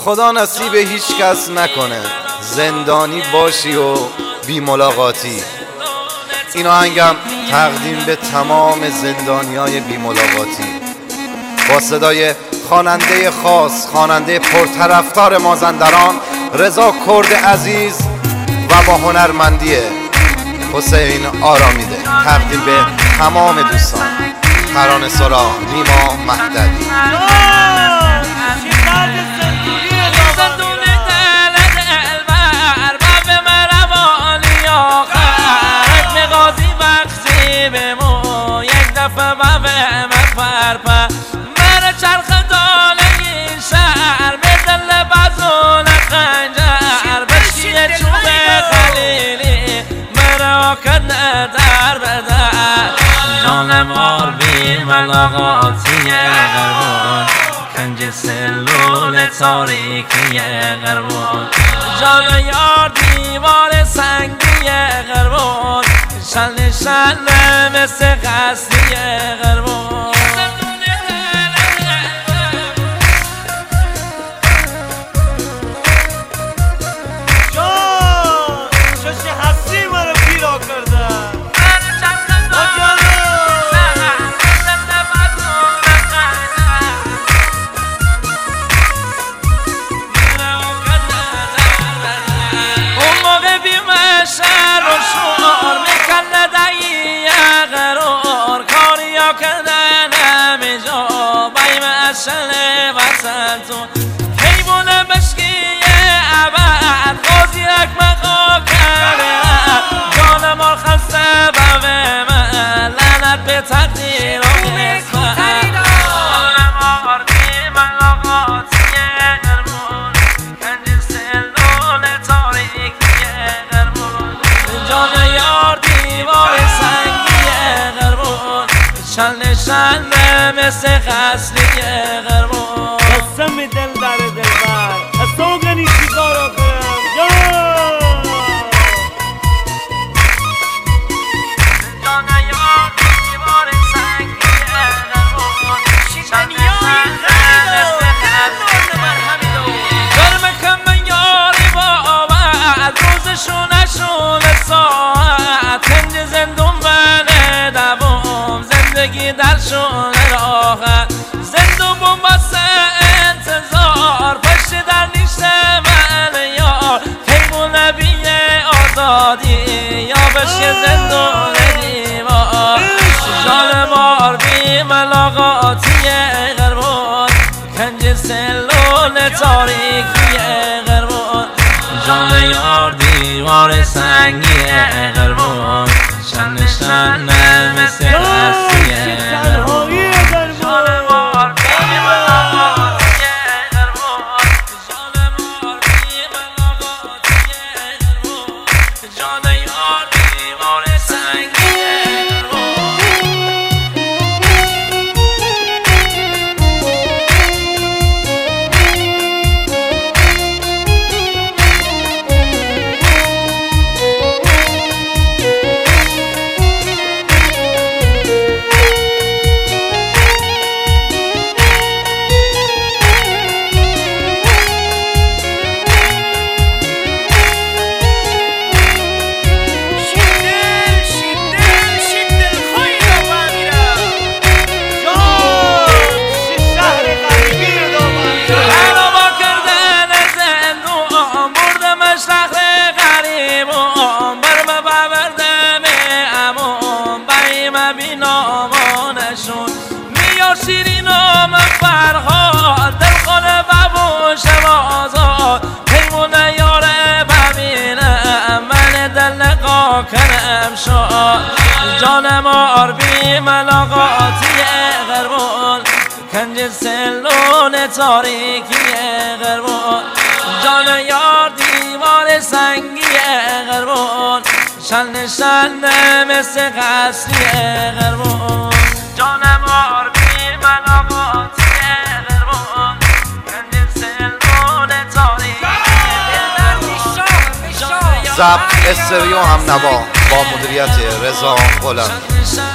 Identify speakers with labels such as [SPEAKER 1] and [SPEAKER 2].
[SPEAKER 1] خدا نصیب هیچ کس نکنه زندانی باشی و بی ملاقاتی. این آهنگم تقدیم به تمام زندانیای بی ملاقاتی با صدای خواننده خاص، خواننده پرطرفدار مازندران رضا کرد عزیز و با هنرمندی حسین آرامیده. تقدیم به تمام دوستان. ترانه‌سرا نیما مهدوی.
[SPEAKER 2] جانمار بی ملاقاتی غربان، کنج سلول تاریکی غربان، جان یار دیوار سنگی غربان، شل شل مثل قصری غربان. حیوان بشکی عبد قاضی اکمقا کرده، جانمار خسته بوه من لعنت به تقدیر و قسمت. جانمار بی ملاقاتی غربان، کنج سلول تاریکی غربان، جان یار دیوار سنگی غربان، شل شل مثل قصری غربان.
[SPEAKER 3] قسم دل در دلبر از سوگنی چیکارو کنم
[SPEAKER 2] جان یار دیوار سنگی غربان، شیطانیای گرم کم یاری با روزشون نشون ساعت، کنج زندون بنه دوام زندگی درشون راحت، زندون بومباسه انتظار پشت در نیشت من یار، حیمون بیه آزادی یا بشک زندون دیوار. جانمار بی ملاقاتی غربان، کنج سلول تاریکی غربان، جان یار دیوار سنگی غربان، شن شن مثل قصری غربان. جانمار بی ملاقاتی غربان، جانمار بی ملاقاتی غربان، جان یار دیوار سنگی غربان. شیرین و من فرهاد دل خونه ببوش بازار، حیمون یاره ببینم من دل نقا کنم شاد. جانمار بی ملاقاتی غربان، کنج سلول تاریکی غربان، جان یار دیوار سنگی غربان، شل شل مثل قصری غربان. جانمار بی ملاقاتی غربان، کنج سلول تاریکی
[SPEAKER 1] ضبط استریو هم نوا با مدیریت رضا غلامی.